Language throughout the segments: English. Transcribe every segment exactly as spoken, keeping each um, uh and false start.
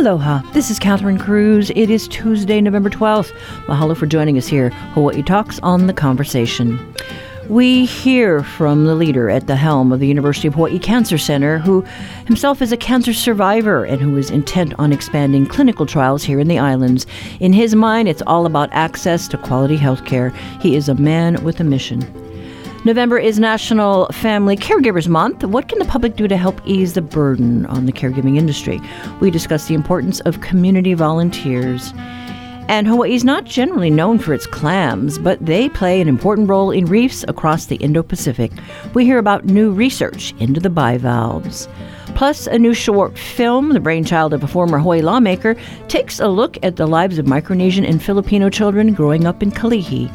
Aloha, this is Catherine Cruz. It is Tuesday, November twelfth. Mahalo for joining us here, Hawaii Talks on The Conversation. We hear from the leader at the helm of the University of Hawaii Cancer Center, who himself is a cancer survivor and who is intent on expanding clinical trials here in the islands. In his mind, it's all about access to quality health care. He is a man with a mission. November is National Family Caregivers Month. What can the public do to help ease the burden on the caregiving industry? We discuss the importance of community volunteers. And Hawaii is not generally known for its clams, but they play an important role in reefs across the Indo-Pacific. We hear about new research into the bivalves. Plus, a new short film, the brainchild of a former Hawaii lawmaker, takes a look at the lives of Micronesian and Filipino children growing up in Kalihi.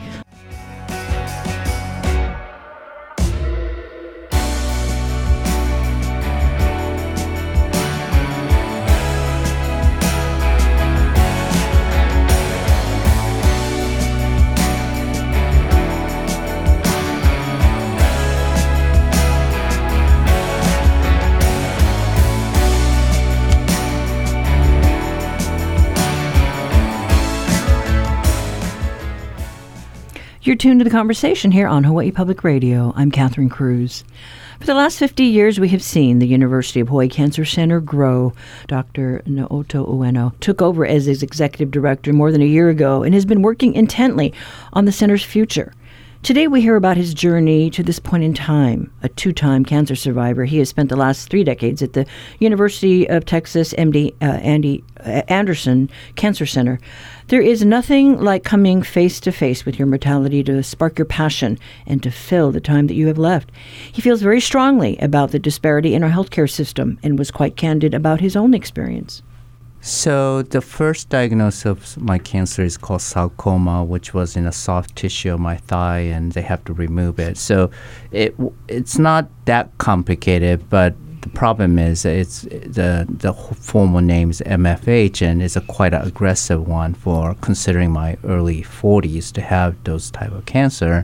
You're tuned to The Conversation here on Hawaii Public Radio. I'm Catherine Cruz. For the last fifty years, we have seen the University of Hawaii Cancer Center grow. Doctor Naoto Ueno took over as its executive director more than a year ago and has been working intently on the center's future. Today, we hear about his journey to this point in time. A two-time cancer survivor, he has spent the last three decades at the University of Texas M D uh, Andy uh, Anderson Cancer Center. There is nothing like coming face-to-face with your mortality to spark your passion and to fill the time that you have left. He feels very strongly about the disparity in our healthcare system and was quite candid about his own experience. So the first diagnosis of my cancer is called sarcoma, which was in a soft tissue of my thigh, and they have to remove it. So it it's not that complicated, but the problem is it's the the formal name is M F H, and it's a quite an aggressive one for considering my early forties to have those type of cancer.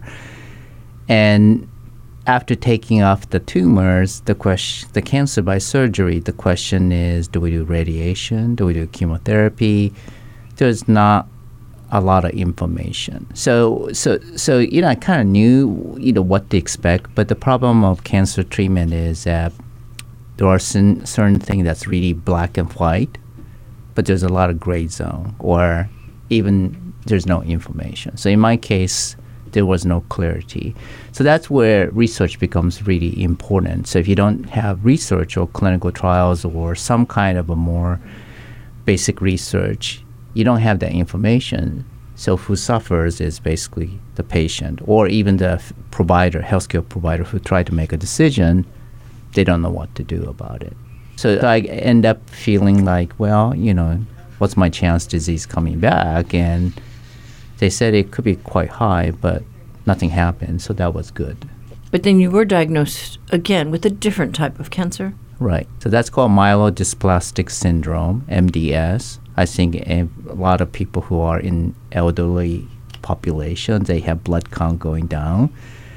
And after taking off the tumors, the question, the cancer by surgery, the question is, do we do radiation? Do we do chemotherapy? There's not a lot of information. So, so, so you know, I kind of knew, you know, what to expect. But the problem of cancer treatment is that there are certain, certain things that's really black and white, but there's a lot of gray zone, or even there's no information. So in my case, there was no clarity. So that's where research becomes really important. So if you don't have research or clinical trials or some kind of a more basic research, you don't have that information. So who suffers is basically the patient, or even the f- provider, healthcare provider who tried to make a decision. They don't know what to do about it. So I end up feeling like, well, you know, what's my chance disease coming back? And they said it could be quite high, but nothing happened, so that was good. But then you were diagnosed again with a different type of cancer? Right. So that's called myelodysplastic syndrome, M D S. I think a lot of people who are in elderly population, they have blood count going down.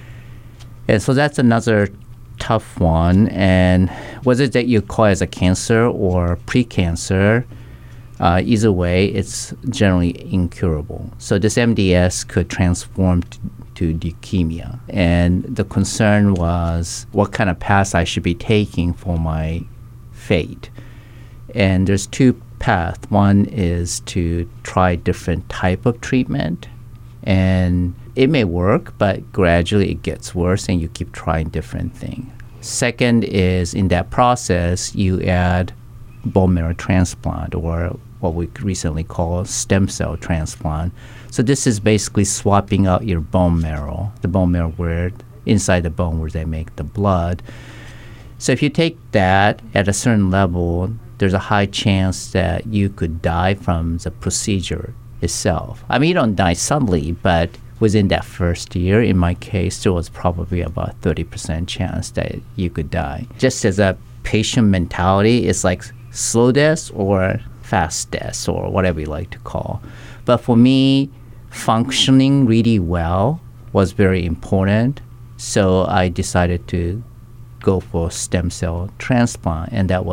And so that's another tough one. And whether that you call it as a cancer or precancer, Uh, either way, it's generally incurable. So this M D S could transform t- to leukemia. And the concern was what kind of path I should be taking for my fate. And there's two paths. One is to try different type of treatment. And it may work, but gradually it gets worse and you keep trying different things. Second is in that process, you add bone marrow transplant, or what we recently call stem cell transplant. So this is basically swapping out your bone marrow, the bone marrow where inside the bone where they make the blood. So if you take that at a certain level, there's a high chance that you could die from the procedure itself. I mean, you don't die suddenly, but within that first year, in my case, there was probably about thirty percent chance that you could die. Just as a patient mentality, it's like slow death or fast death, or whatever you like to call. But for me, functioning really well was very important. So I decided to go for stem cell transplant, and that was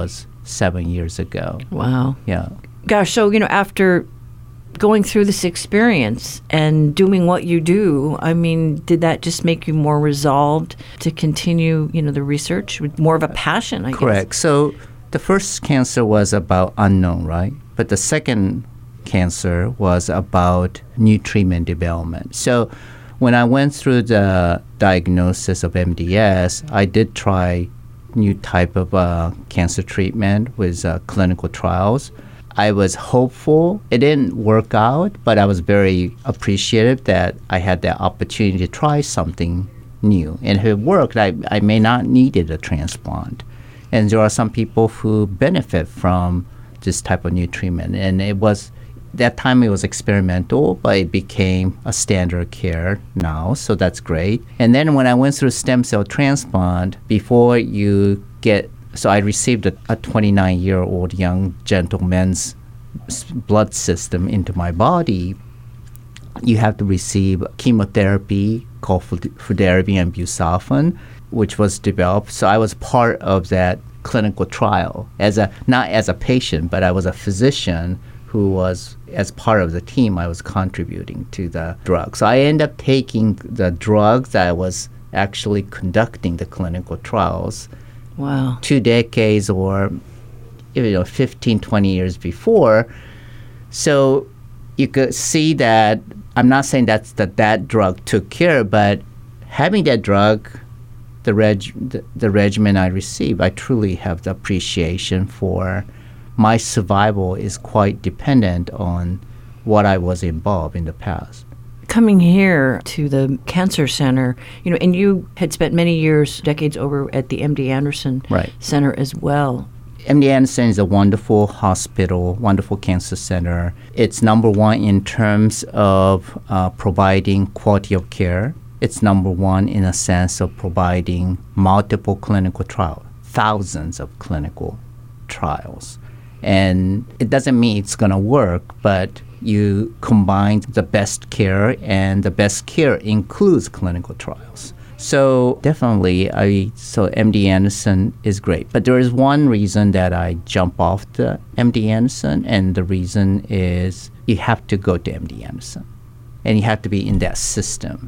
seven years ago. Wow. Yeah. Gosh, so, you know, after going through this experience and doing what you do, I mean, did that just make you more resolved to continue, you know, the research with more of a passion, I guess? Correct. So the first cancer was about unknown, right? But the second cancer was about new treatment development. So when I went through the diagnosis of M D S, I did try new type of uh, cancer treatment with uh, clinical trials. I was hopeful. It didn't work out, but I was very appreciative that I had the opportunity to try something new. And if it worked, I, I may not needed a transplant. And there are some people who benefit from this type of new treatment. And it was, that time it was experimental, but it became a standard care now, so that's great. And then when I went through stem cell transplant, before you get, so I received a, a twenty-nine-year-old young gentleman's s- blood system into my body. You have to receive chemotherapy called fludarabine and busulfan, which was developed. So I was part of that clinical trial, as a not as a patient, but I was a physician who was, as part of the team, I was contributing to the drug. So I ended up taking the drugs that I was actually conducting the clinical trials. Wow. Two decades or, you know, fifteen, twenty years before. So you could see that, I'm not saying that's that that drug took care, but having that drug, the, reg, the, the regimen I received, I truly have the appreciation for. My survival is quite dependent on what I was involved in the past. Coming here to the Cancer Center, you know, and you had spent many years, decades over at the M D Anderson Right. Center as well. M D Anderson is a wonderful hospital, wonderful cancer center. It's number one in terms of uh, providing quality of care. It's number one in a sense of providing multiple clinical trials, thousands of clinical trials. And it doesn't mean it's going to work, but you combine the best care, and the best care includes clinical trials. So definitely, I so M D Anderson is great. But there is one reason that I jump off the M D Anderson, and the reason is you have to go to M D Anderson, and you have to be in that system.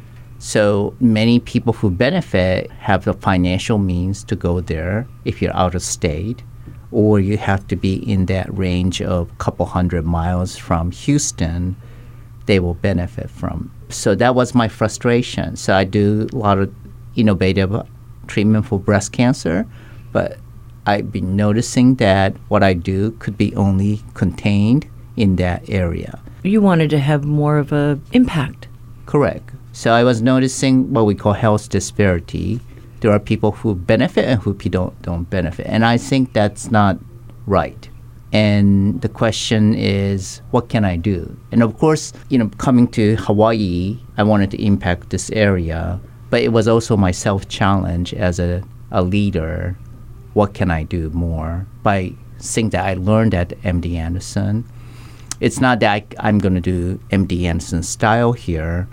So many people who benefit have the financial means to go there if you're out of state, or you have to be in that range of a couple hundred miles from Houston, they will benefit from. So that was my frustration. So I do a lot of innovative treatment for breast cancer, but I've been noticing that what I do could be only contained in that area. You wanted to have more of a impact. Correct. So I was noticing what we call health disparity. There are people who benefit and who don't, don't benefit. And I think that's not right. And the question is, what can I do? And of course, you know, coming to Hawaii, I wanted to impact this area. But it was also my self-challenge as a, a leader. What can I do more? By things that I learned at M D Anderson. It's not that I, I'm going to do M D Anderson style here,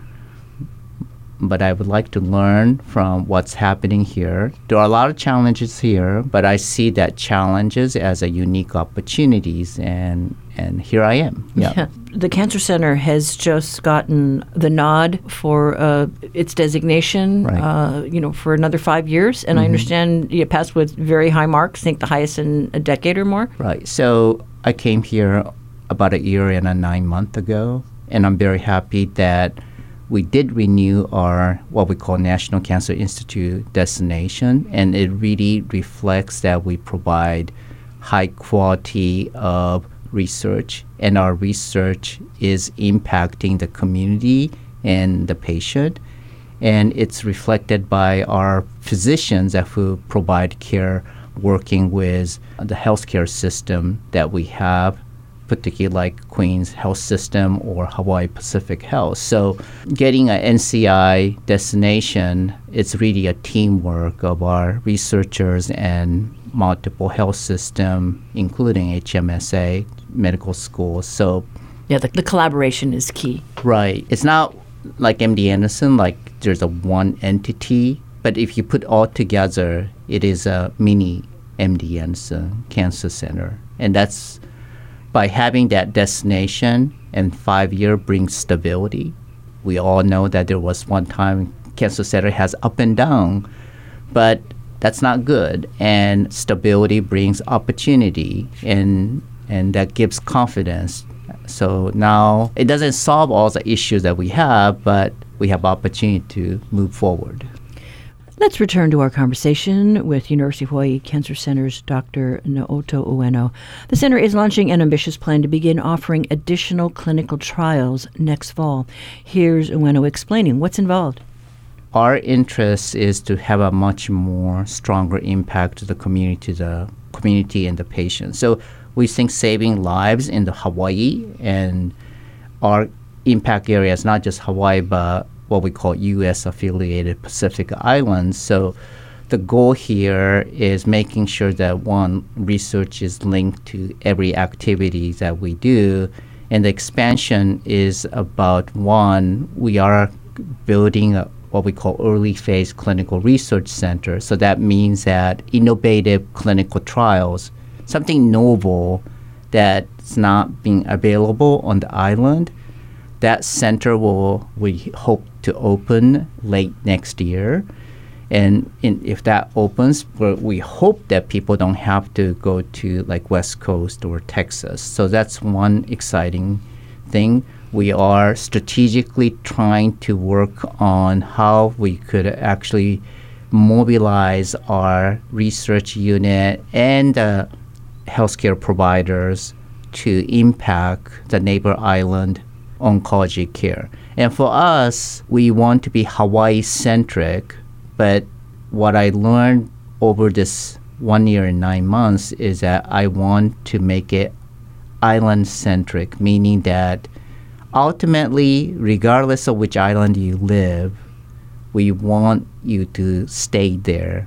but I would like to learn from what's happening here. There are a lot of challenges here, but I see that challenges as a unique opportunities, and and here I am. Yeah. Yeah. The Cancer Center has just gotten the nod for uh, its designation, Right. uh, you know, for another five years. And I understand you passed with very high marks, I think the highest in a decade or more. Right. So I came here about a year and a nine month ago, and I'm very happy that we did renew our what we call National Cancer Institute designation, and it really reflects that we provide high quality of research, and our research is impacting the community and the patient. And it's reflected by our physicians that who provide care working with the healthcare system that we have, particularly like Queens Health System or Hawaii Pacific Health. So getting an N C I designation, it's really a teamwork of our researchers and multiple health system, including H M S A, medical schools. So Yeah, the, the collaboration is key. right. It's not like M D Anderson, like there's a one entity, but if you put all together, it is a mini M D Anderson Cancer Center. And that's by having that destination and five year brings stability. We all know that there was one time Cancer Center has up and down, but that's not good. And stability brings opportunity, and and that gives confidence. So now it doesn't solve all the issues that we have, but we have opportunity to move forward. Let's return to our conversation with University of Hawaii Cancer Center's Doctor Naoto Ueno. The center is launching an ambitious plan to begin offering additional clinical trials next fall. Here's Ueno explaining what's involved. Our interest is to have a much more stronger impact to the community, the community and the patient. So we think saving lives in the Hawaii, and our impact area is not just Hawaii, but what we call U S affiliated Pacific Islands. So the goal here is making sure that one, research is linked to every activity that we do. And the expansion is about one, we are building a, what we call early phase clinical research center. So that means that innovative clinical trials, something novel that's not being available on the island, that center will, we hope to open late next year. And in, if that opens, we hope that people don't have to go to like West Coast or Texas. So that's one exciting thing. We are strategically trying to work on how we could actually mobilize our research unit and uh, healthcare providers to impact the neighbor island oncology care. And for us, we want to be Hawaii-centric, but what I learned over this one year and nine months is that I want to make it island-centric, meaning that ultimately, regardless of which island you live, we want you to stay there.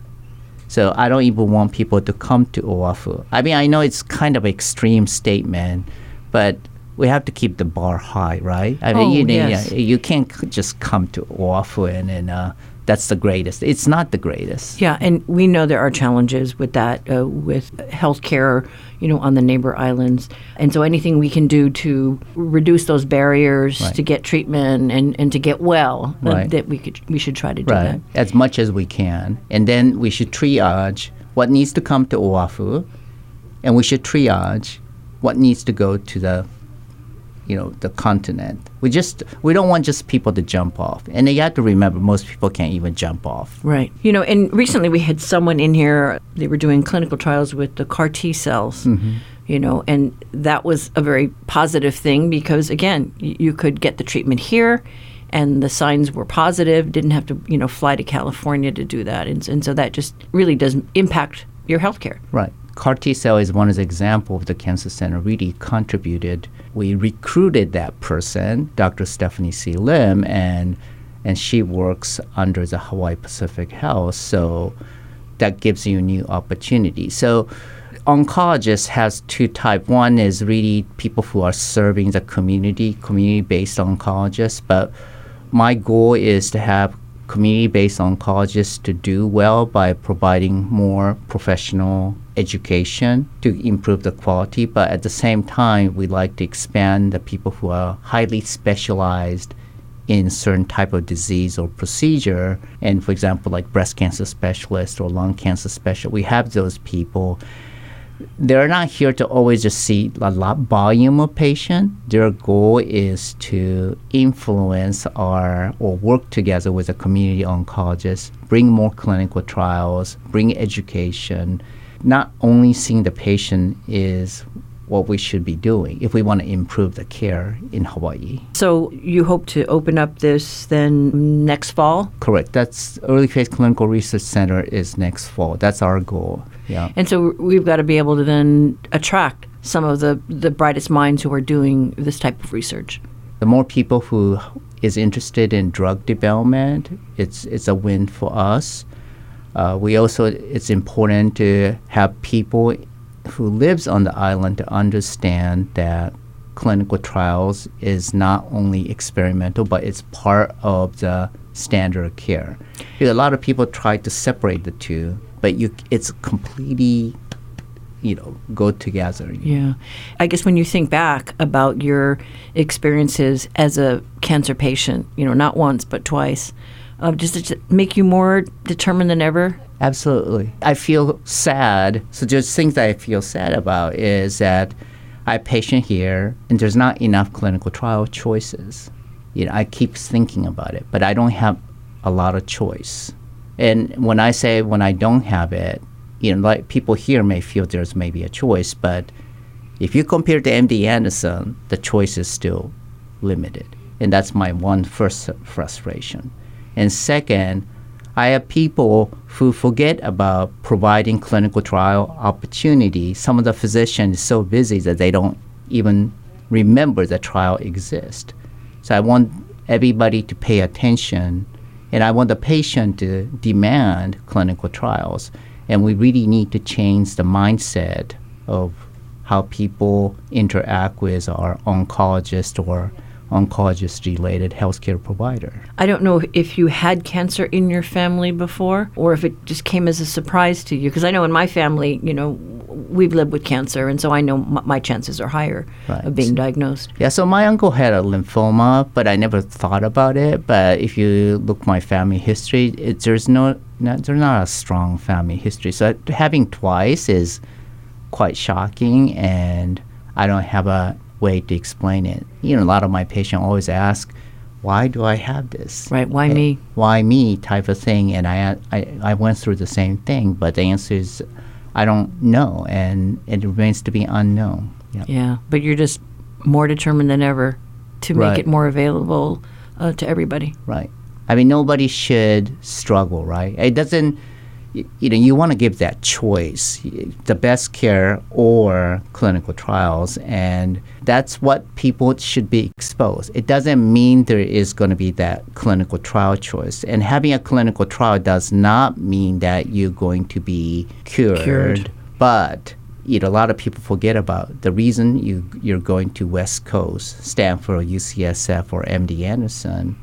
So I don't even want people to come to Oahu. I mean, I know it's kind of an extreme statement, but we have to keep the bar high, right? I mean, oh, you, yes. you, you can't c- just come to Oahu and, and uh, that's the greatest. It's not the greatest. Yeah, and we know there are challenges with that, uh, with healthcare, you know, on the neighbor islands. And so anything we can do to reduce those barriers Right. to get treatment and, and to get well, uh, Right. that we could we should try to do Right, that. as much as we can. And then we should triage what needs to come to Oahu, and we should triage what needs to go to the you know, the continent. We just, we don't want just people to jump off. And you have to remember, most people can't even jump off. Right. You know, and recently we had someone in here, they were doing clinical trials with the C A R T cells, Mm-hmm. you know, and that was a very positive thing because, again, y- you could get the treatment here and the signs were positive, didn't have to, you know, fly to California to do that. And, and so that just really does impact your healthcare. Right. C A R T cell is one of the examples of the Cancer Center really contributed. We recruited that person, Doctor Stephanie C. Lim, and and she works under the Hawaii Pacific Health. So that gives you a new opportunity. So oncologists has two types. One is really people who are serving the community, community-based oncologists. But my goal is to have community-based oncologists to do well by providing more professional education to improve the quality. But at the same time, we like to expand the people who are highly specialized in certain type of disease or procedure. And for example, like breast cancer specialist or lung cancer specialist, we have those people. They're not here to always just see a lot volume of patient. Their goal is to influence our or work together with a community oncologist, bring more clinical trials, bring education. Not only seeing the patient is what we should be doing if we want to improve the care in Hawaii. So you hope to open up this then next fall? Correct. That's Early Phase Clinical Research Center is next fall. That's our goal. Yeah. And so we've got to be able to then attract some of the, the brightest minds who are doing this type of research. The more people who is interested in drug development, it's it's a win for us. Uh, we also, it's important to have people who lives on the island to understand that clinical trials is not only experimental, but it's part of the standard of care. Because a lot of people try to separate the two. but you it's completely, you know, go together. Yeah. I guess when you think back about your experiences as a cancer patient, you know, not once but twice, uh, does it make you more determined than ever? Absolutely. I feel sad. So there's things that I feel sad about is that I have a patient here and there's not enough clinical trial choices. You know, I keep thinking about it, but I don't have a lot of choice. And when I say when I don't have it, you know, like people here may feel there's maybe a choice, but if you compare to M D Anderson, the choice is still limited. And that's my one first frustration. And second, I have people who forget about providing clinical trial opportunity. Some of the physicians are so busy that they don't even remember the trial exists. So I want everybody to pay attention, and I want the patient to demand clinical trials. And we really need to change the mindset of how people interact with our oncologist or oncologist-related healthcare provider. I don't know if you had cancer in your family before or if it just came as a surprise to you. Because I know in my family, you know, we've lived with cancer, and so I know m- my chances are higher right. of being diagnosed. Yeah, so my uncle had a lymphoma, but I never thought about it. But if you look my family history, it, there's no, no, there's not a strong family history. So having twice is quite shocking, and I don't have a way to explain it. You know, a lot of my patients always ask, why do I have this? Right, why and me? Why me type of thing. And I, I, I went through the same thing, but the answer is, I don't know, and it remains to be unknown. Yep. Yeah, but you're just more determined than ever to make right. it more available uh, to everybody. Right. I mean, nobody should struggle, right? It doesn't, you, you know, you want to give that choice, the best care or clinical trials, and that's what people should be exposed. It doesn't mean there is going to be that clinical trial choice. And having a clinical trial does not mean that you're going to be cured. Cured. But you know, a lot of people forget about the reason you, you're going to West Coast, Stanford, U C S F, or M D Anderson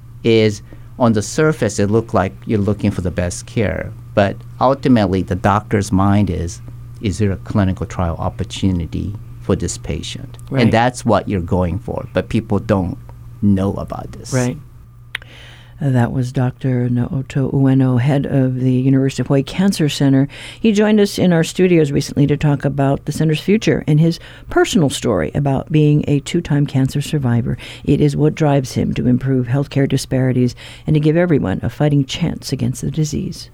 is on the surface it looks like you're looking for the best care. But ultimately, the doctor's mind is, is there a clinical trial opportunity for this patient? Right. And that's what you're going for. But people don't know about this. Right. Uh, that was Doctor Naoto Ueno, head of the University of Hawaii Cancer Center. He joined us in our studios recently to talk about the center's future and his personal story about being a two-time cancer survivor. It is what drives him to improve healthcare disparities and to give everyone a fighting chance against the disease.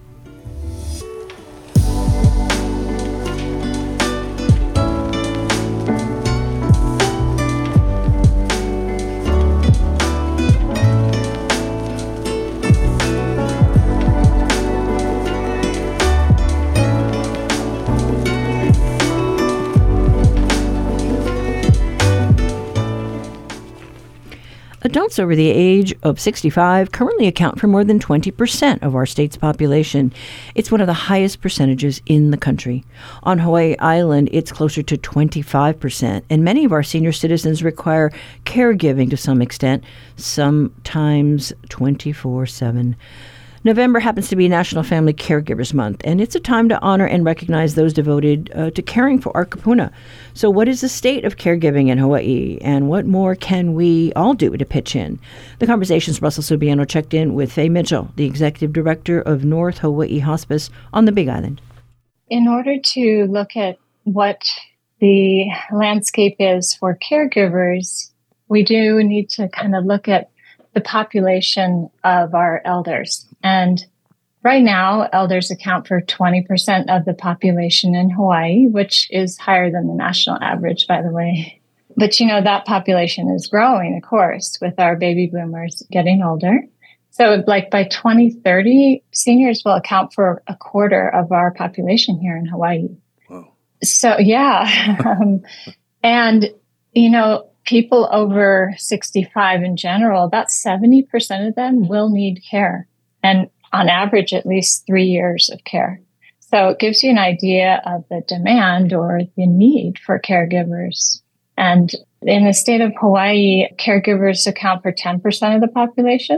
Adults over the age of sixty-five currently account for more than twenty percent of our state's population. It's one of the highest percentages in the country. On Hawaii Island, it's closer to twenty-five percent, and many of our senior citizens require caregiving to some extent, sometimes twenty-four seven. November happens to be National Family Caregivers Month, and it's a time to honor and recognize those devoted uh, to caring for our kapuna. So what is the state of caregiving in Hawaii, and what more can we all do to pitch in? The Conversation's Russell Subiano checked in with Faye Mitchell, the Executive Director of North Hawaii Hospice on the Big Island. In order to look at what the landscape is for caregivers, we do need to kind of look at the population of our elders. And right now, elders account for twenty percent of the population in Hawaii, which is higher than the national average, by the way. But, you know, that population is growing, of course, with our baby boomers getting older. So like by twenty thirty, seniors will account for a quarter of our population here in Hawaii. Wow. So, yeah. um, and, you know, people over sixty-five in general, about seventy percent of them will need care. And on average, at least three years of care. So it gives you an idea of the demand or the need for caregivers. And in the state of Hawaii, caregivers account for ten percent of the population.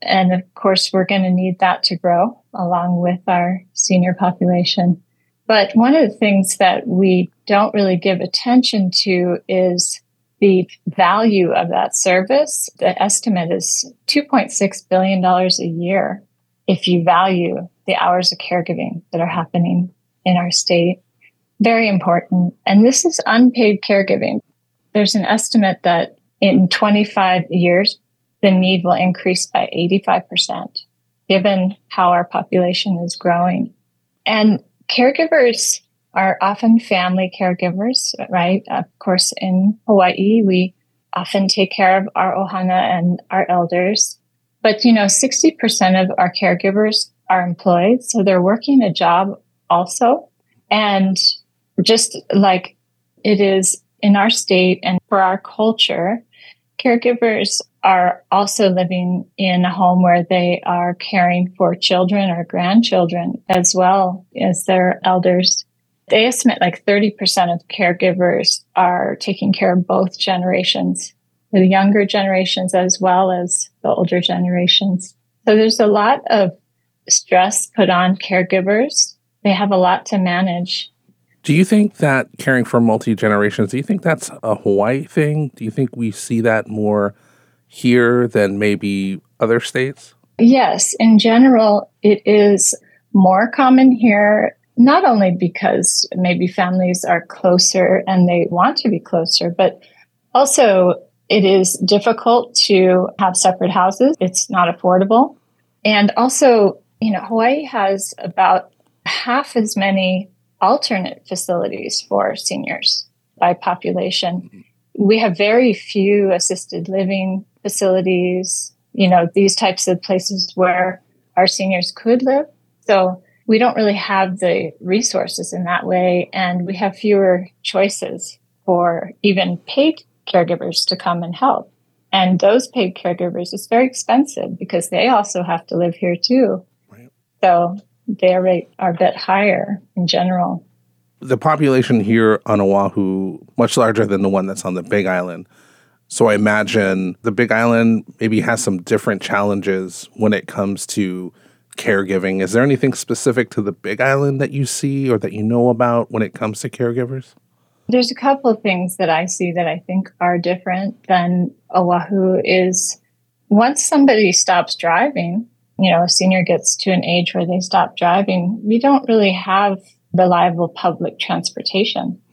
And of course, we're going to need that to grow along with our senior population. But one of the things that we don't really give attention to is the value of that service. The estimate is two point six billion dollars a year if you value the hours of caregiving that are happening in our state. Very important. And this is unpaid caregiving. There's an estimate that in twenty-five years, the need will increase by eighty-five percent, given how our population is growing. And caregivers are often family caregivers, right? Of course, in Hawaii, we often take care of our ohana and our elders. But, you know, sixty percent of our caregivers are employed, so they're working a job also. And just like it is in our state and for our culture, caregivers are also living in a home where they are caring for children or grandchildren as well as their elders. They estimate like thirty percent of caregivers are taking care of both generations, the younger generations as well as the older generations. So there's a lot of stress put on caregivers. They have a lot to manage. Do you think that caring for multi-generations, do you think that's a Hawaii thing? Do you think we see that more here than maybe other states? Yes, in general, it is more common here, not only because maybe families are closer and they want to be closer, but also it is difficult to have separate houses. It's not affordable. And also, you know, Hawaii has about half as many alternate facilities for seniors by population. We have very few assisted living facilities, you know, these types of places where our seniors could live. So we don't really have the resources in that way. And we have fewer choices for even paid caregivers to come and help. And those paid caregivers, it's very expensive because they also have to live here too. Right. So their rates are a bit higher in general. The population here on Oahu, much larger than the one that's on the Big Island. So I imagine the Big Island maybe has some different challenges when it comes to caregiving. Is there anything specific to the Big Island that you see or that you know about when it comes to caregivers? There's a couple of things that I see that I think are different than Oahu is once somebody stops driving, you know, a senior gets to an age where they stop driving, we don't really have reliable public transportation.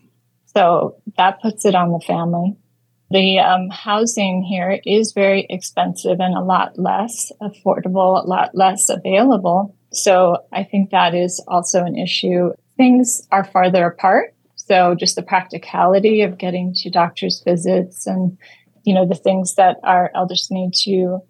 So that puts it on the family. The um, housing here is very expensive and a lot less affordable, a lot less available. So I think that is also an issue. Things are farther apart. So just the practicality of getting to doctor's visits and, you know, the things that our elders need to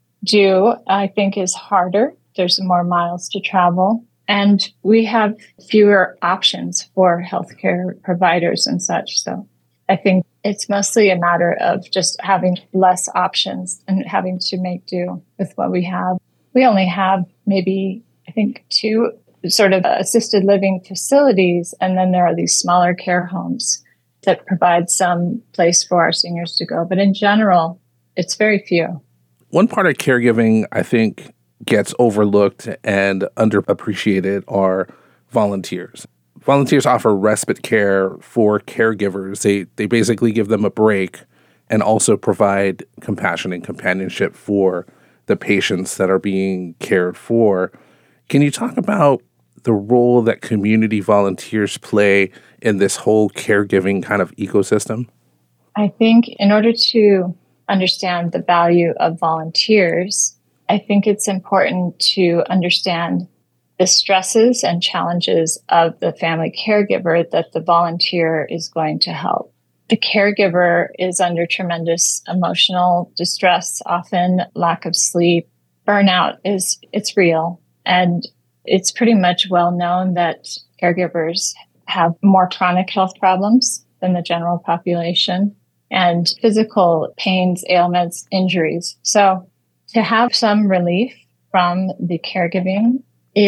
do, I think is harder. There's more miles to travel. And we have fewer options for healthcare providers and such. So I think it's mostly a matter of just having less options and having to make do with what we have. We only have maybe, I think, two sort of assisted living facilities, and then there are these smaller care homes that provide some place for our seniors to go. But in general, it's very few. One part of caregiving, I think, gets overlooked and underappreciated are volunteers. Volunteers offer respite care for caregivers. They they basically give them a break and also provide compassion and companionship for the patients that are being cared for. Can you talk about the role that community volunteers play in this whole caregiving kind of ecosystem? I think in order to understand the value of volunteers, I think it's important to understand the stresses and challenges of the family caregiver that the volunteer is going to help. The caregiver is under tremendous emotional distress, often lack of sleep. Burnout is, it's real. And it's pretty much well known that caregivers have more chronic health problems than the general population and physical pains, ailments, injuries. So to have some relief from the caregiving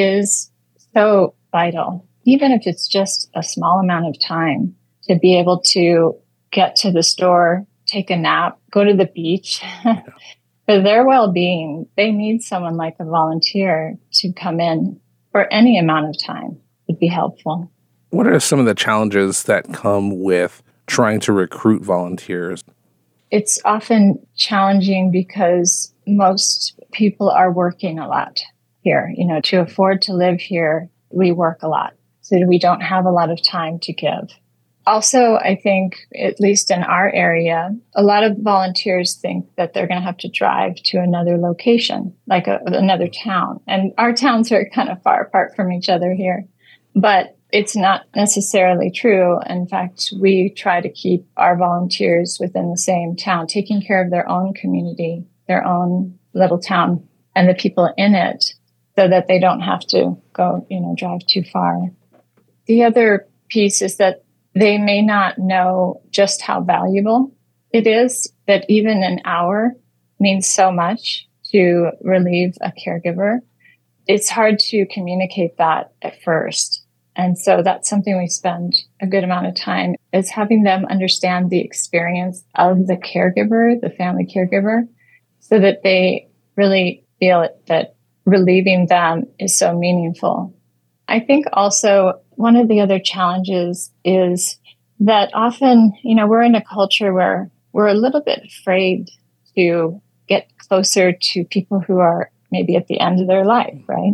is so vital, even if it's just a small amount of time to be able to get to the store, take a nap, go to the beach. for their well-being, they need someone like a volunteer to come in for any amount of time would be helpful. What are some of the challenges that come with trying to recruit volunteers? It's often challenging because most people are working a lot here. You know, to afford to live here, we work a lot. So we don't have a lot of time to give. Also, I think, at least in our area, a lot of volunteers think that they're going to have to drive to another location, like a, another town. And our towns are kind of far apart from each other here. But it's not necessarily true. In fact, we try to keep our volunteers within the same town, taking care of their own community, their own little town, and the people in it, so that they don't have to go, you know, drive too far. The other piece is that they may not know just how valuable it is, that even an hour means so much to relieve a caregiver. It's hard to communicate that at first. And so that's something we spend a good amount of time, is having them understand the experience of the caregiver, the family caregiver, so that they really feel it, that relieving them is so meaningful. I think also one of the other challenges is that often, you know, we're in a culture where we're a little bit afraid to get closer to people who are maybe at the end of their life, right?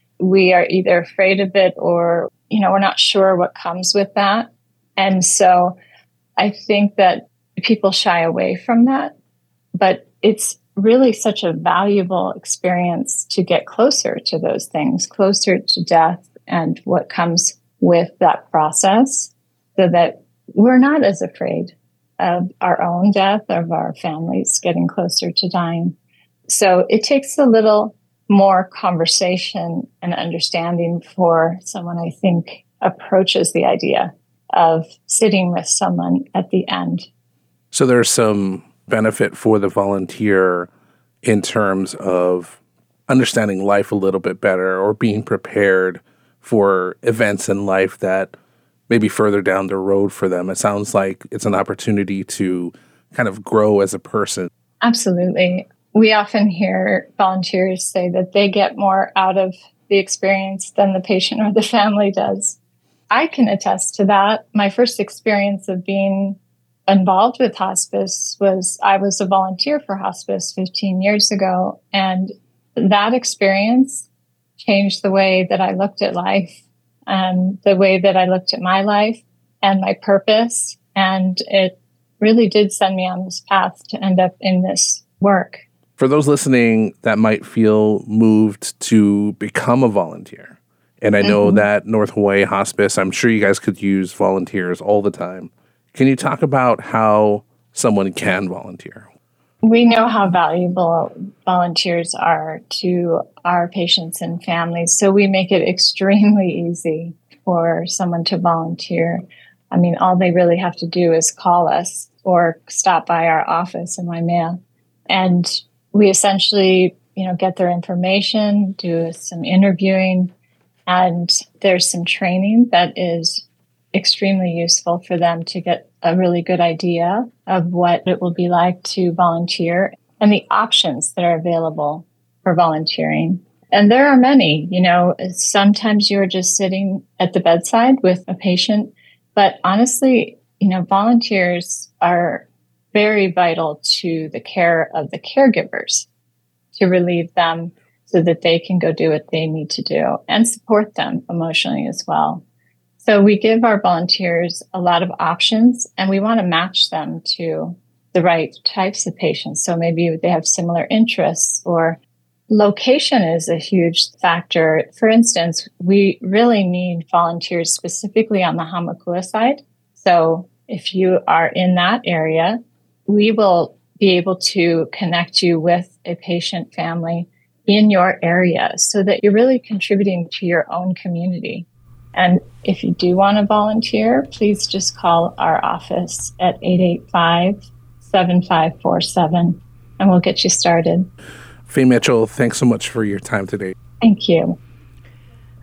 We are either afraid of it or, you know, we're not sure what comes with that. And so I think that people shy away from that, but it's really such a valuable experience to get closer to those things, closer to death and what comes with that process, so that we're not as afraid of our own death, of our families getting closer to dying. So it takes a little more conversation and understanding for someone, I think, approaches the idea of sitting with someone at the end. So there's some benefit for the volunteer in terms of understanding life a little bit better, or being prepared for events in life that maybe further down the road for them. It sounds like it's an opportunity to kind of grow as a person. Absolutely. We often hear volunteers say that they get more out of the experience than the patient or the family does. I can attest to that. My first experience of being involved with hospice was I was a volunteer for hospice fifteen years ago. And that experience changed the way that I looked at life, and the way that I looked at my life and my purpose. And it really did send me on this path to end up in this work. For those listening that might feel moved to become a volunteer, and I know mm-hmm. that North Hawaii Hospice, I'm sure you guys could use volunteers all the time. Can you talk about how someone can volunteer? We know how valuable volunteers are to our patients and families, so we make it extremely easy for someone to volunteer. I mean, all they really have to do is call us or stop by our office in Waimea. And we essentially, you know, get their information, do some interviewing, and there's some training that is extremely useful for them to get a really good idea of what it will be like to volunteer and the options that are available for volunteering. And there are many, you know, sometimes you're just sitting at the bedside with a patient, but honestly, you know, volunteers are very vital to the care of the caregivers, to relieve them so that they can go do what they need to do and support them emotionally as well. So we give our volunteers a lot of options, and we want to match them to the right types of patients. So maybe they have similar interests, or location is a huge factor. For instance, we really need volunteers specifically on the Hamakua side. So if you are in that area, we will be able to connect you with a patient family in your area so that you're really contributing to your own community. And if you do want to volunteer, please just call our office at eight eight five, seven five four seven, and we'll get you started. Faye Mitchell, thanks so much for your time today. Thank you.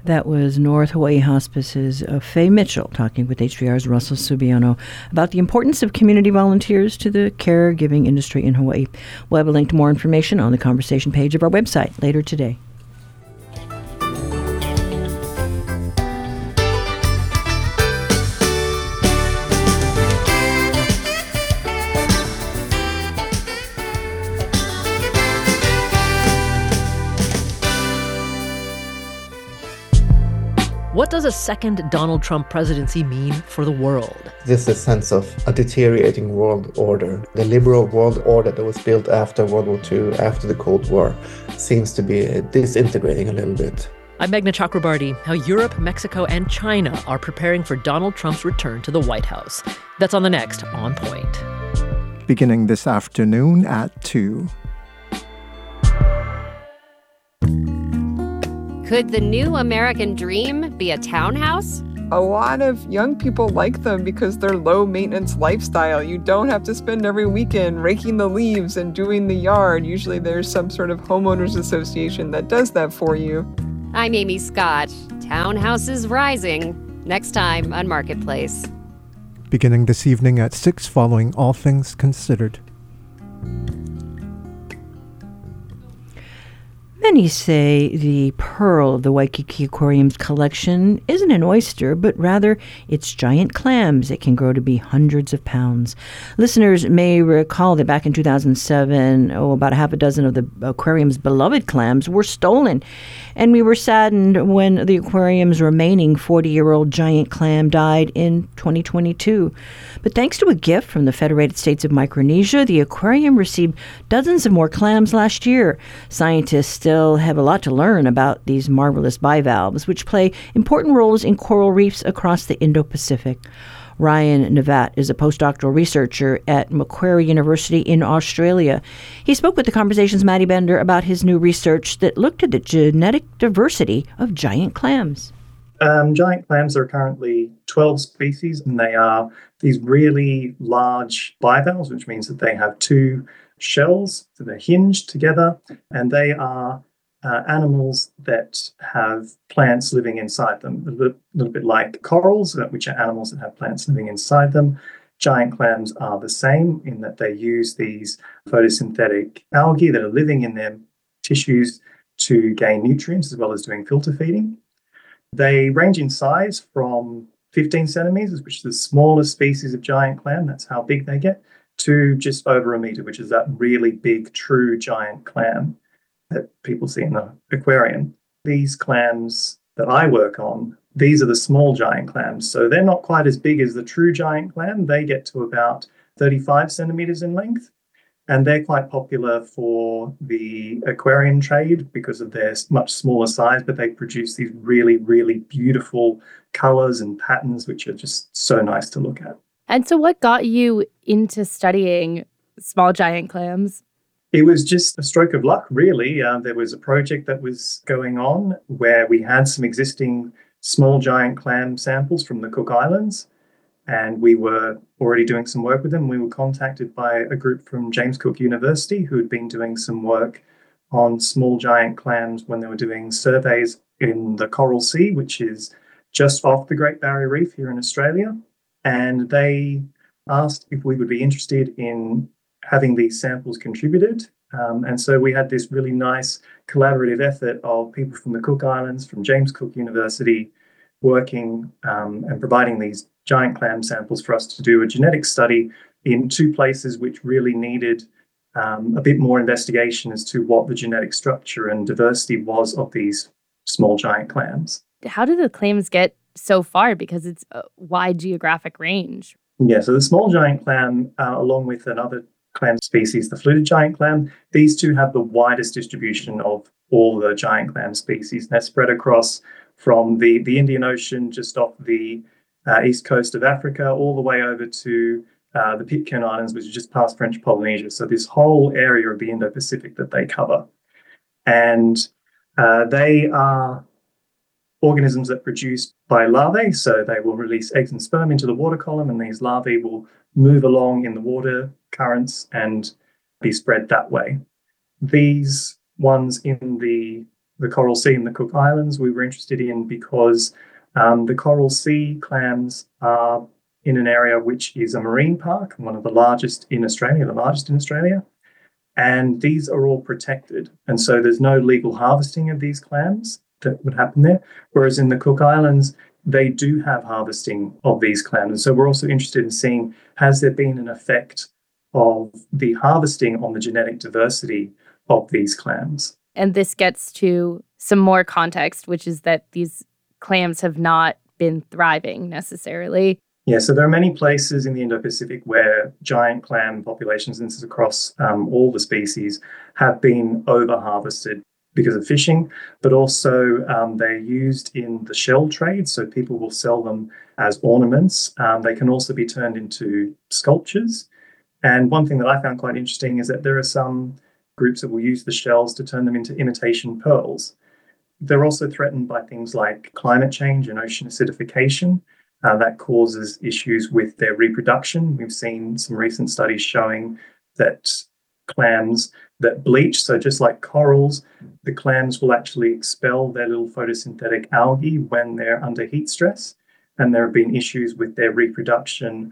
That was North Hawaii Hospice's uh, Faye Mitchell talking with H V R's Russell Subiano about the importance of community volunteers to the caregiving industry in Hawaii. We'll have a link to more information on the conversation page of our website later today. What does a second Donald Trump presidency mean for the world? There's a sense of a deteriorating world order. The liberal world order that was built after World War Two, after the Cold War, seems to be disintegrating a little bit. I'm Meghna Chakrabarty. How Europe, Mexico, and China are preparing for Donald Trump's return to the White House. That's on the next On Point. Beginning this afternoon at two. Could the new American dream be a townhouse? A lot of young people like them because they're low-maintenance lifestyle. You don't have to spend every weekend raking the leaves and doing the yard. Usually there's some sort of homeowners association that does that for you. I'm Amy Scott. Townhouses rising. Next time on Marketplace. Beginning this evening at six following All Things Considered. Many say the pearl of the Waikiki Aquarium's collection isn't an oyster, but rather it's giant clams that can grow to be hundreds of pounds. Listeners may recall that back in two thousand seven, oh, about a half a dozen of the aquarium's beloved clams were stolen. And we were saddened when the aquarium's remaining forty-year-old giant clam died in twenty twenty-two. But thanks to a gift from the Federated States of Micronesia, the aquarium received dozens of more clams last year. Scientists still have a lot to learn about these marvelous bivalves, which play important roles in coral reefs across the Indo-Pacific. Ryan Navat is a postdoctoral researcher at Macquarie University in Australia. He spoke with The Conversation's Maddie Bender about his new research that looked at the genetic diversity of giant clams. Um, giant clams are currently twelve species, and they are these really large bivalves, which means that they have two shells that are hinged together, and they are uh, animals that have plants living inside them, a little, little bit like corals, which are animals that have plants living inside them. Giant clams are the same in that they use these photosynthetic algae that are living in their tissues to gain nutrients as well as doing filter feeding. They range in size from fifteen centimeters, which is the smallest species of giant clam, that's how big they get, to just over a meter, which is that really big, true giant clam that people see in the aquarium. These clams that I work on, these are the small giant clams. So they're not quite as big as the true giant clam. They get to about thirty-five centimeters in length. And they're quite popular for the aquarium trade because of their much smaller size, but they produce these really, really beautiful colors and patterns, which are just so nice to look at. And so what got you into studying small giant clams? It was just a stroke of luck, really. Uh, there was a project that was going on where we had some existing small giant clam samples from the Cook Islands, and we were already doing some work with them. We were contacted by a group from James Cook University who had been doing some work on small giant clams when they were doing surveys in the Coral Sea, which is just off the Great Barrier Reef here in Australia. And they asked if we would be interested in having these samples contributed. Um, and so we had this really nice collaborative effort of people from the Cook Islands, from James Cook University, working um, and providing these giant clam samples for us to do a genetic study in two places which really needed um, a bit more investigation as to what the genetic structure and diversity was of these small giant clams. How do the clams get so far? Because it's a wide geographic range. Yeah, so the small giant clam, uh, along with another clam species, the fluted giant clam, these two have the widest distribution of all the giant clam species. They're spread across from the, the Indian Ocean, just off the uh, east coast of Africa, all the way over to uh, the Pitcairn Islands, which is just past French Polynesia. So this whole area of the Indo-Pacific that they cover. And uh, they are organisms that produce by larvae. So they will release eggs and sperm into the water column, and these larvae will move along in the water currents and be spread that way. These ones in the the Coral Sea and the Cook Islands we were interested in because um, the Coral Sea clams are in an area which is a marine park, one of the largest in Australia, the largest in Australia. And these are all protected. And so there's no legal harvesting of these clams that would happen there. Whereas in the Cook Islands, they do have harvesting of these clams. And so we're also interested in seeing, has there been an effect of the harvesting on the genetic diversity of these clams? And this gets to some more context, which is that these clams have not been thriving necessarily. Yeah, so there are many places in the Indo-Pacific where giant clam populations, and this is across um, all the species, have been over-harvested because of fishing, but also um, they're used in the shell trade, so people will sell them as ornaments. Um, they can also be turned into sculptures. And one thing that I found quite interesting is that there are some groups that will use the shells to turn them into imitation pearls. They're also threatened by things like climate change and ocean acidification. Uh, that causes issues with their reproduction. We've seen some recent studies showing that clams that bleach, so just like corals, the clams will actually expel their little photosynthetic algae when they're under heat stress. And there have been issues with their reproduction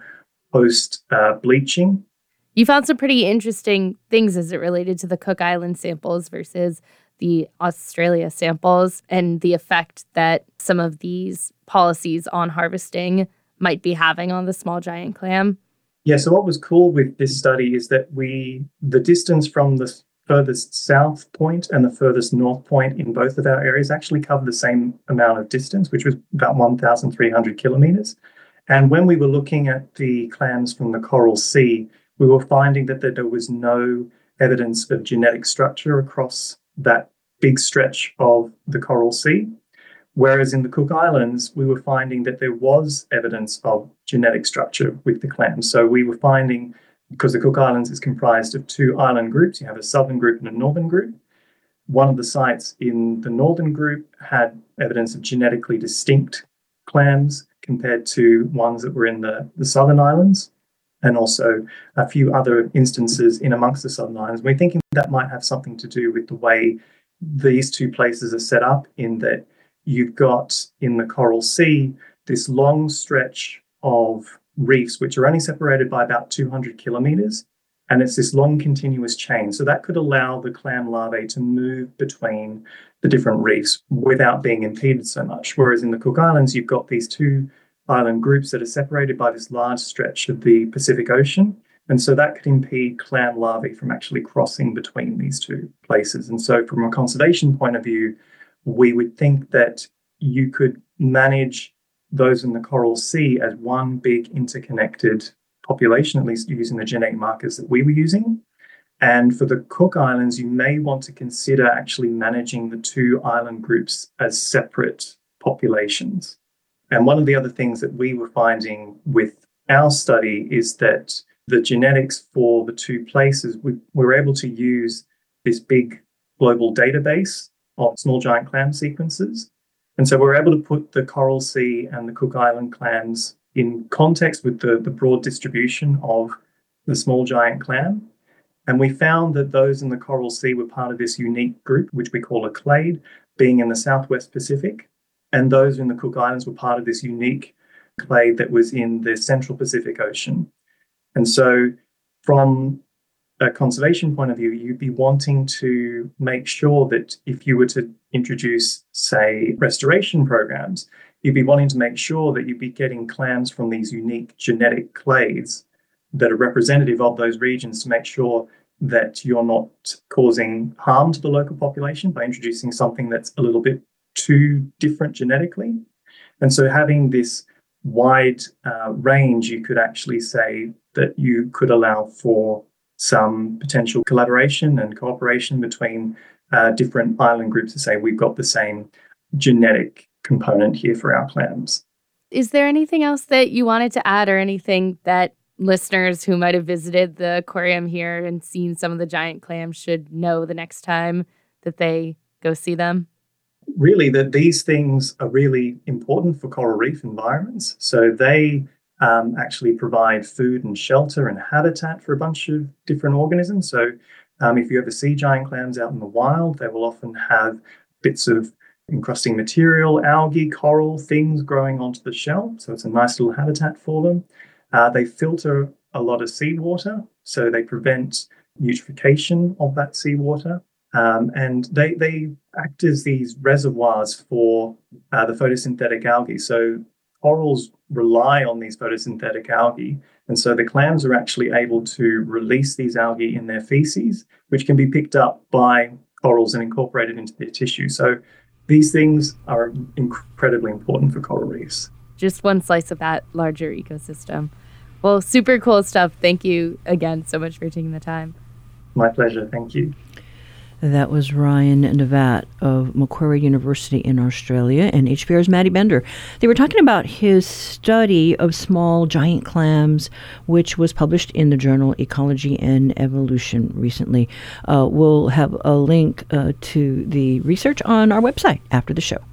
post-bleaching. Uh, you found some pretty interesting things as it related to the Cook Island samples versus the Australia samples and the effect that some of these policies on harvesting might be having on the small giant clam. Yeah, so what was cool with this study is that we, the distance from the furthest south point and the furthest north point in both of our areas actually covered the same amount of distance, which was about one thousand three hundred kilometres. And when we were looking at the clams from the Coral Sea, we were finding that, that there was no evidence of genetic structure across that big stretch of the Coral Sea. Whereas in the Cook Islands, we were finding that there was evidence of genetic structure with the clams. So we were finding, because the Cook Islands is comprised of two island groups, you have a southern group and a northern group. One of the sites in the northern group had evidence of genetically distinct clams compared to ones that were in the, the southern islands, and also a few other instances in amongst the southern islands. We're thinking that might have something to do with the way these two places are set up, in that you've got in the Coral Sea this long stretch of reefs which are only separated by about two hundred kilometres, and it's this long continuous chain. So that could allow the clam larvae to move between the different reefs without being impeded so much. Whereas in the Cook Islands, you've got these two island groups that are separated by this large stretch of the Pacific Ocean. And so that could impede clam larvae from actually crossing between these two places. And so from a conservation point of view, we would think that you could manage those in the Coral Sea as one big interconnected population, at least using the genetic markers that we were using. And for the Cook Islands, you may want to consider actually managing the two island groups as separate populations. And one of the other things that we were finding with our study is that the genetics for the two places, we, we were able to use this big global database of small giant clam sequences. And so we're able to put the Coral Sea and the Cook Island clams in context with the, the broad distribution of the small giant clam. And we found that those in the Coral Sea were part of this unique group, which we call a clade, being in the Southwest Pacific. And those in the Cook Islands were part of this unique clade that was in the Central Pacific Ocean. And so from a conservation point of view, you'd be wanting to make sure that if you were to introduce, say, restoration programs, you'd be wanting to make sure that you'd be getting clams from these unique genetic clades that are representative of those regions, to make sure that you're not causing harm to the local population by introducing something that's a little bit too different genetically. And so having this wide uh, range, you could actually say that you could allow for some potential collaboration and cooperation between uh, different island groups to say we've got the same genetic component here for our clams. Is there anything else that you wanted to add, or anything that listeners who might have visited the aquarium here and seen some of the giant clams should know the next time that they go see them? Really, that these things are really important for coral reef environments. So they um, actually provide food and shelter and habitat for a bunch of different organisms. So um, if you ever see giant clams out in the wild, they will often have bits of encrusting material, algae, coral, things growing onto the shell. So it's a nice little habitat for them. Uh, they filter a lot of seawater, so they prevent eutrophication of that seawater. Um, and they, they act as these reservoirs for uh, the photosynthetic algae. So corals rely on these photosynthetic algae. And so the clams are actually able to release these algae in their feces, which can be picked up by corals and incorporated into their tissue. So these things are incredibly important for coral reefs. Just one slice of that larger ecosystem. Well, super cool stuff. Thank you again so much for taking the time. My pleasure. Thank you. That was Ryan Navat of Macquarie University in Australia and H P R's Maddie Bender. They were talking about his study of small giant clams, which was published in the journal Ecology and Evolution recently. Uh, we'll have a link uh, to the research on our website after the show.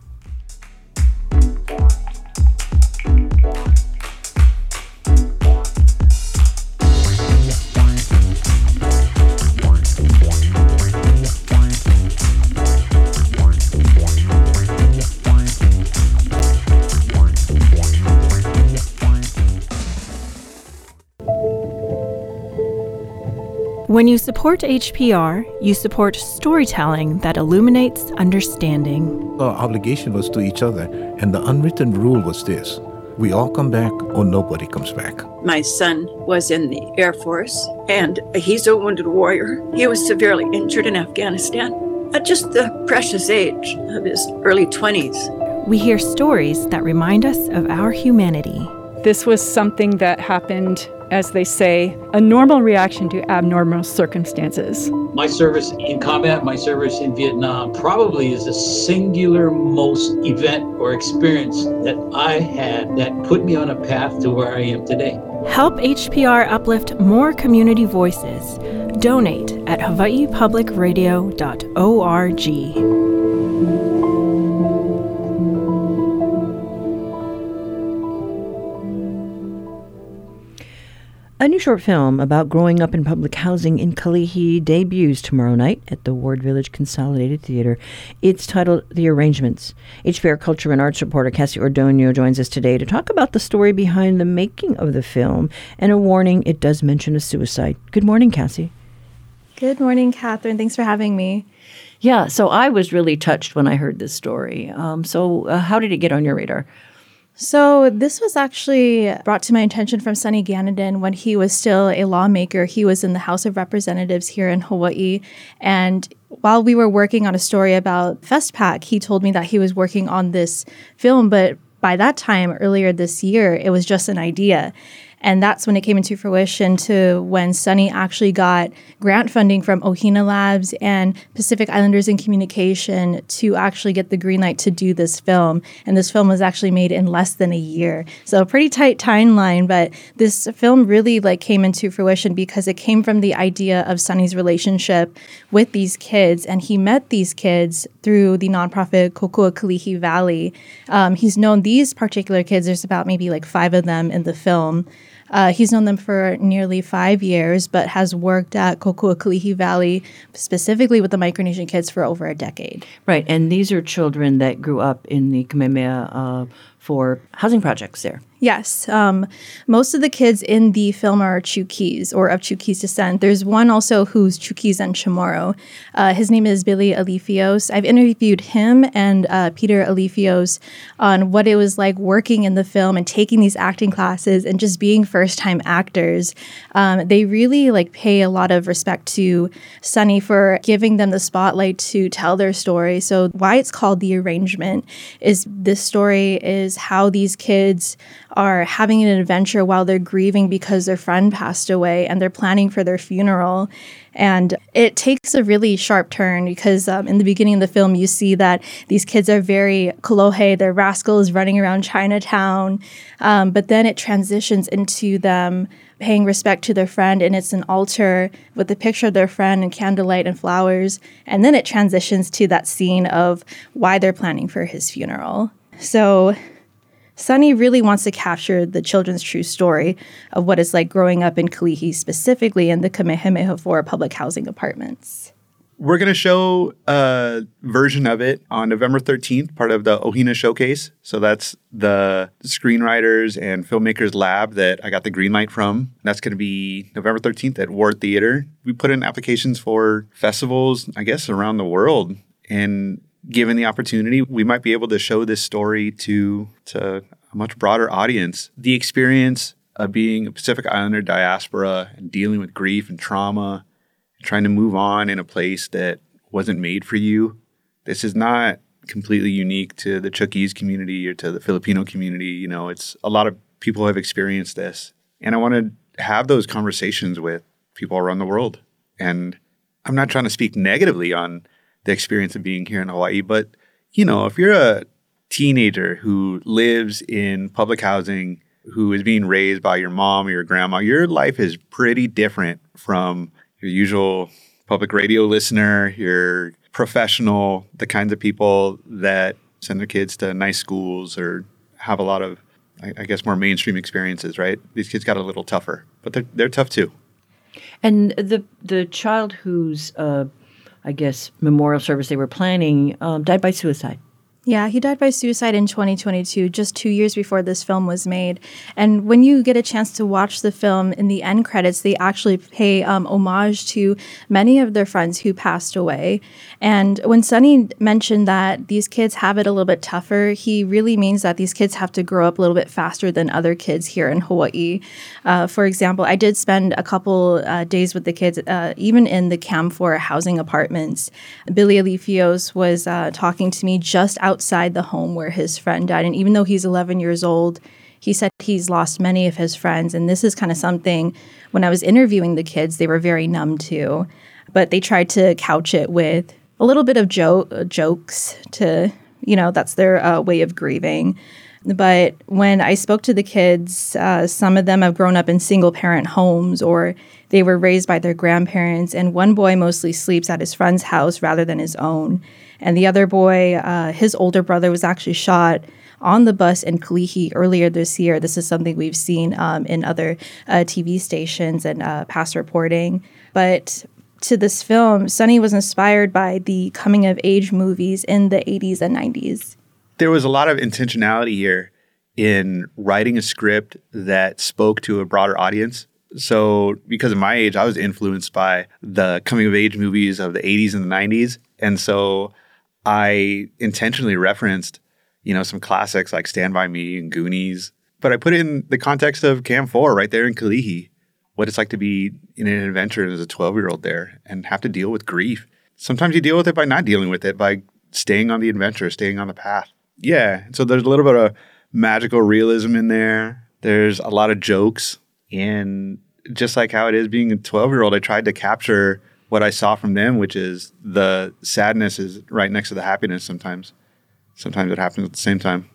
When you support H P R, you support storytelling that illuminates understanding. Our obligation was to each other, and the unwritten rule was this: we all come back or nobody comes back. My son was in the Air Force, and he's a wounded warrior. He was severely injured in Afghanistan at just the precious age of his early twenties. We hear stories that remind us of our humanity. This was something that happened, as they say, a normal reaction to abnormal circumstances. My service in combat, my service in Vietnam, probably is the singular most event or experience that I had that put me on a path to where I am today. Help H P R uplift more community voices. Donate at hawaii public radio dot org. A new short film about growing up in public housing in Kalihi debuts tomorrow night at the Ward Village Consolidated Theater. It's titled The Arrangements. H P R Culture and Arts reporter Cassie Ordoño joins us today to talk about the story behind the making of the film and a warning it does mention a suicide. Good morning, Cassie. Good morning, Catherine. Thanks for having me. Yeah, so I was really touched when I heard this story. Um, so uh, how did it get on your radar? So this was actually brought to my attention from Sonny Ganaden when he was still a lawmaker. He was in the House of Representatives here in Hawaii. And while we were working on a story about FestPac, he told me that he was working on this film. But by that time, earlier this year, it was just an idea. And that's when it came into fruition to when Sonny actually got grant funding from Ohina Labs and Pacific Islanders in Communication to actually get the green light to do this film. And this film was actually made in less than a year. So a pretty tight timeline, but this film really like came into fruition because it came from the idea of Sonny's relationship with these kids. And he met these kids through the nonprofit Kokua Kalihi Valley. Um, he's known these particular kids. There's about maybe like five of them in the film. Uh, he's known them for nearly five years, but has worked at Kokua Kalihi Valley, specifically with the Micronesian kids, for over a decade. Right, and these are children that grew up in the Kamehameha uh, for housing projects there. Yes. Um, most of the kids in the film are Chukis or of Chukis descent. There's one also who's Chukis and Chamorro. Uh, his name is Billy Alifios. I've interviewed him and uh, Peter Alifios on what it was like working in the film and taking these acting classes and just being first-time actors. Um, they really like pay a lot of respect to Sonny for giving them the spotlight to tell their story. So why it's called The Arrangement is this story is how these kids are having an adventure while they're grieving because their friend passed away and they're planning for their funeral. And it takes a really sharp turn because um, in the beginning of the film, you see that these kids are very kolohe, they're rascals running around Chinatown. Um, but then it transitions into them paying respect to their friend, and it's an altar with a picture of their friend and candlelight and flowers. And then it transitions to that scene of why they're planning for his funeral. So Sonny really wants to capture the children's true story of what it's like growing up in Kalihi, specifically in the Kamehameha four public housing apartments. We're going to show a version of it on November thirteenth, part of the Ohina Showcase. So that's the screenwriters and filmmakers lab that I got the green light from. That's going to be November thirteenth at Ward Theater. We put in applications for festivals, I guess, around the world. And given the opportunity, we might be able to show this story to, to a much broader audience. The experience of being a Pacific Islander diaspora and dealing with grief and trauma, trying to move on in a place that wasn't made for you. This is not completely unique to the Chuukese community or to the Filipino community. You know, it's a lot of people have experienced this. And I want to have those conversations with people around the world. And I'm not trying to speak negatively on the experience of being here in Hawaii, but, you know, if you're a teenager who lives in public housing, who is being raised by your mom or your grandma, your life is pretty different from your usual public radio listener, your professional, the kinds of people that send their kids to nice schools or have a lot of, I, I guess, more mainstream experiences, right? These kids got a little tougher, but they're they're tough too. And the the child whose, uh, I guess, memorial service they were planning um, died by suicide. Yeah, he died by suicide in twenty twenty-two, just two years before this film was made. And when you get a chance to watch the film, in the end credits, they actually pay um, homage to many of their friends who passed away. And when Sonny mentioned that these kids have it a little bit tougher, he really means that these kids have to grow up a little bit faster than other kids here in Hawaii. Uh, for example, I did spend a couple uh, days with the kids, uh, even in the Cam four housing apartments. Billy Alifios was uh, talking to me just out outside the home where his friend died. And even though he's eleven years old, he said he's lost many of his friends. And this is kind of something, when I was interviewing the kids, they were very numb to. But they tried to couch it with a little bit of jo- jokes to, you know, that's their uh, way of grieving. But when I spoke to the kids, uh, some of them have grown up in single-parent homes, or they were raised by their grandparents. And one boy mostly sleeps at his friend's house rather than his own. And the other boy, uh, his older brother, was actually shot on the bus in Kalihi earlier this year. This is something we've seen um, in other uh, T V stations and uh, past reporting. But to this film, Sonny was inspired by the coming-of-age movies in the eighties and nineties. There was a lot of intentionality here in writing a script that spoke to a broader audience. So because of my age, I was influenced by the coming-of-age movies of the eighties and the nineties. And so I intentionally referenced, you know, some classics like Stand By Me and Goonies. But I put it in the context of Cam four right there in Kalihi, what it's like to be in an adventure as a twelve-year-old there and have to deal with grief. Sometimes you deal with it by not dealing with it, by staying on the adventure, staying on the path. Yeah, so there's a little bit of magical realism in there. There's a lot of jokes. And just like how it is being a twelve-year-old, I tried to capture what I saw from them, which is the sadness is right next to the happiness sometimes. Sometimes it happens at the same time.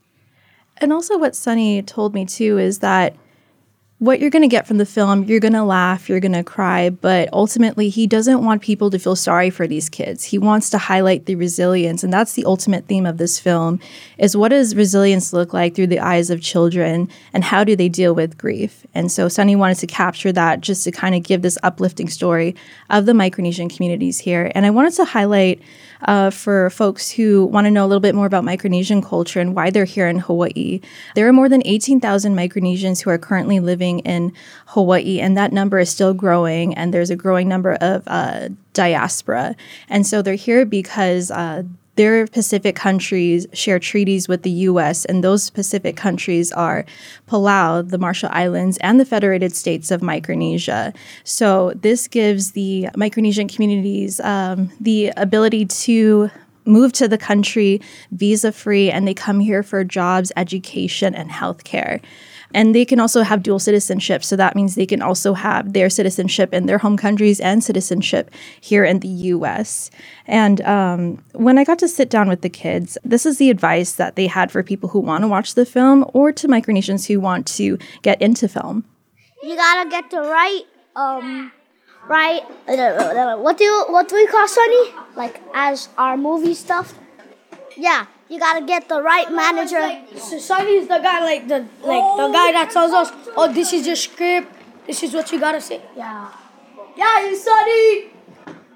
And also what Sonny told me, too, is that what you're going to get from the film, you're going to laugh, you're going to cry, but ultimately he doesn't want people to feel sorry for these kids. He wants to highlight the resilience, and that's the ultimate theme of this film, is what does resilience look like through the eyes of children, and how do they deal with grief? And so Sonny wanted to capture that just to kind of give this uplifting story of the Micronesian communities here. And I wanted to highlight uh, for folks who want to know a little bit more about Micronesian culture and why they're here in Hawaii. There are more than eighteen thousand Micronesians who are currently living in Hawaii, and that number is still growing, and there's a growing number of uh, diaspora. And so they're here because uh, their Pacific countries share treaties with the U S, and those Pacific countries are Palau, the Marshall Islands, and the Federated States of Micronesia. So this gives the Micronesian communities um, the ability to move to the country visa-free, and they come here for jobs, education, and healthcare. And they can also have dual citizenship. So that means they can also have their citizenship in their home countries and citizenship here in the U S. And um, when I got to sit down with the kids, this is the advice that they had for people who want to watch the film or to Micronesians who want to get into film. You gotta get the right, um, right, uh, what do you, what do we call Sonny? Like, as our movie stuff? Yeah. You gotta get the right manager. Like, so Sonny is the guy, like the like oh. the guy that tells us, "Oh, this is your script. This is what you gotta say." Yeah. Yeah, you Sonny.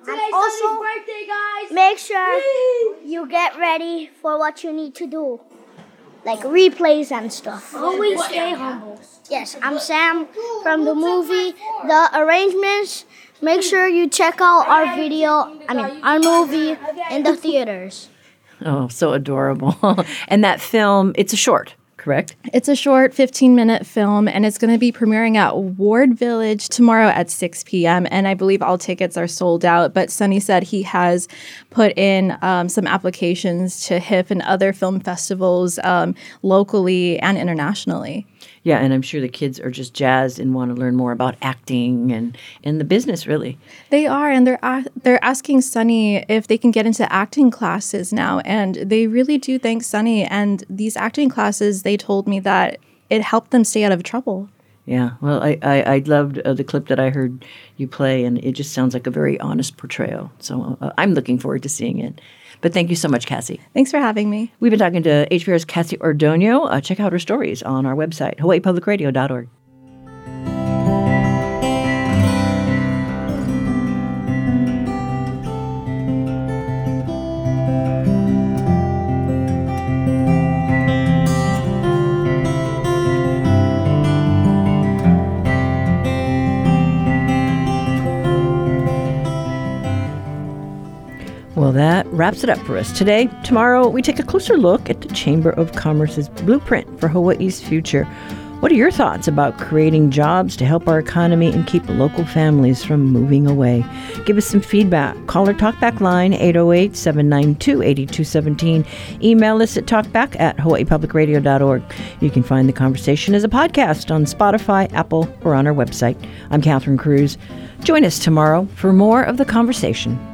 And also, birthday, guys. Make sure you get ready for what you need to do, like replays and stuff. Always stay humble. Yes, I'm Sam from the movie The Arrangements. Make sure you check out our video, I mean, our movie in the theaters. Oh, so adorable. And that film, it's a short, correct? It's a short fifteen-minute film, and it's going to be premiering at Ward Village tomorrow at six p.m., and I believe all tickets are sold out. But Sonny said he has put in um, some applications to H I F and other film festivals um, locally and internationally. Yeah, and I'm sure the kids are just jazzed and want to learn more about acting and, and the business, really. They are, and they're a- they're asking Sonny if they can get into acting classes now, and they really do thank Sonny. And these acting classes, they told me that it helped them stay out of trouble. Yeah, well, I, I, I loved uh, the clip that I heard you play, and it just sounds like a very honest portrayal. So uh, I'm looking forward to seeing it. But thank you so much, Cassie. Thanks for having me. We've been talking to H P R's Cassie Ordonio. Uh, check out her stories on our website, hawaii public radio dot org. Well, that wraps it up for us today. Tomorrow, we take a closer look at the Chamber of Commerce's blueprint for Hawaii's future. What are your thoughts about creating jobs to help our economy and keep local families from moving away? Give us some feedback. Call our Talkback line, eight oh eight, seven nine two, eight two one seven. Email us at talkback at hawaii public radio dot org. You can find the conversation as a podcast on Spotify, Apple, or on our website. I'm Catherine Cruz. Join us tomorrow for more of the conversation.